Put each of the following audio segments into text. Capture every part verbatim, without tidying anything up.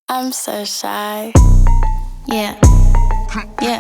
I'm so shy. Yeah, yeah.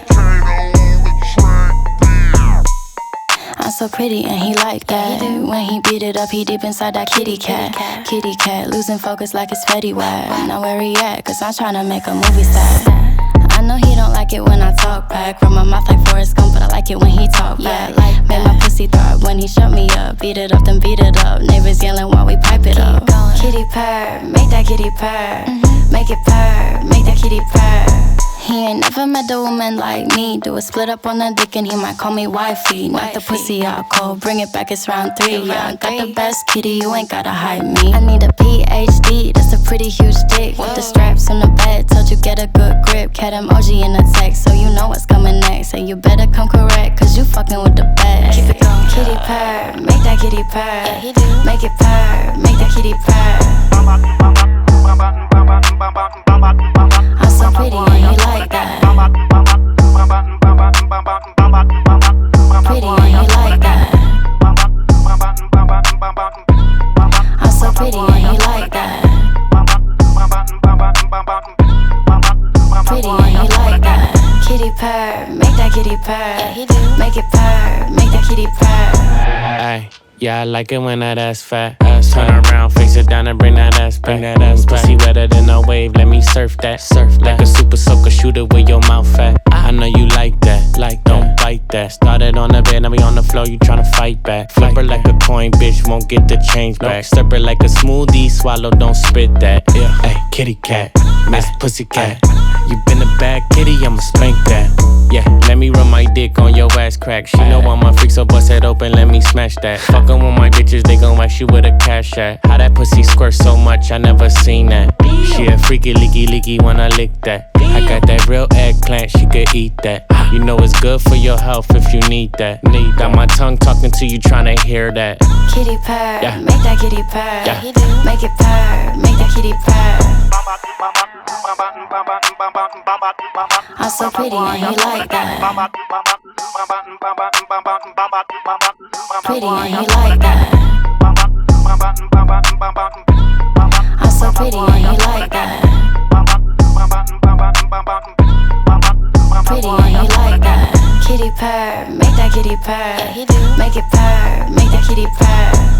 I'm so pretty and he like that. When he beat it up, he deep inside that kitty cat. Kitty cat, losing focus like it's Fetty Wap. Now where he at? Cause I'm tryna make a movie set. I know he don't like it when I talk back. Run my mouth like Forrest Gump, but I like it when he talk back. Like, make my pussy throb when he shut me up. Beat it up, then beat it up. Neighbors yelling while we pipe it up. Kitty purr, make that kitty purr. Make it purr, make that kitty purr. He ain't never met a woman like me. Do a split up on the dick and he might call me wifey. Knock the pussy out cold, bring it back, it's round three. Yeah, I got the best kitty, you ain't gotta hide me. I need a P H D, that's a pretty huge dick. With the straps on the bed, told you get a good grip. Cat emoji in the text, so you know what's coming next. And you better come correct, cause you fucking with the best. Keep it going. Kitty purr, make that kitty purr. Make it purr, make that kitty purr. I'm so pretty and he like that. Pretty and he like that. I'm so pretty and he like that. Pretty and he like that. Kitty purr, make that kitty purr. Make it purr, make that kitty purr. Ay, yeah, I like it when that ass fat. Ass Turn around, face it down and bring that ass back. Bring that ass back. Pussy wetter than a wave, let me surf that. Surf like a super soaker, shoot it with your mouth fat. I know you like that, like don't bite that. Started on the bed, now we on the floor, you tryna fight back. Flip her like a coin, bitch, won't get the change back. Stir her like a smoothie, swallow, don't spit that. Yeah, hey, kitty cat, Miss Pussycat. You been a bad kitty, I'ma spank that. Yeah, let me run my dick on your ass crack. She know I'm a freak, so bust it open, let me smash that. Fuckin' with my bitches, they gon' wax you with a cash at. How that pussy squirt so much, I never seen that. She a freaky, leaky, leaky when I lick that. I got that real eggplant, she could eat that. You know it's good for your health if you need that. Need got my tongue talking to you, tryna hear that. Kitty purr, yeah. Make that kitty purr. Yeah. Make it purr, make that kitty purr. I'm so pretty and he like that. Pretty and he like that. I'm so pretty and he like that. Pretty and he like that. Kitty purr, make that kitty purr. Make it purr, make that kitty purr.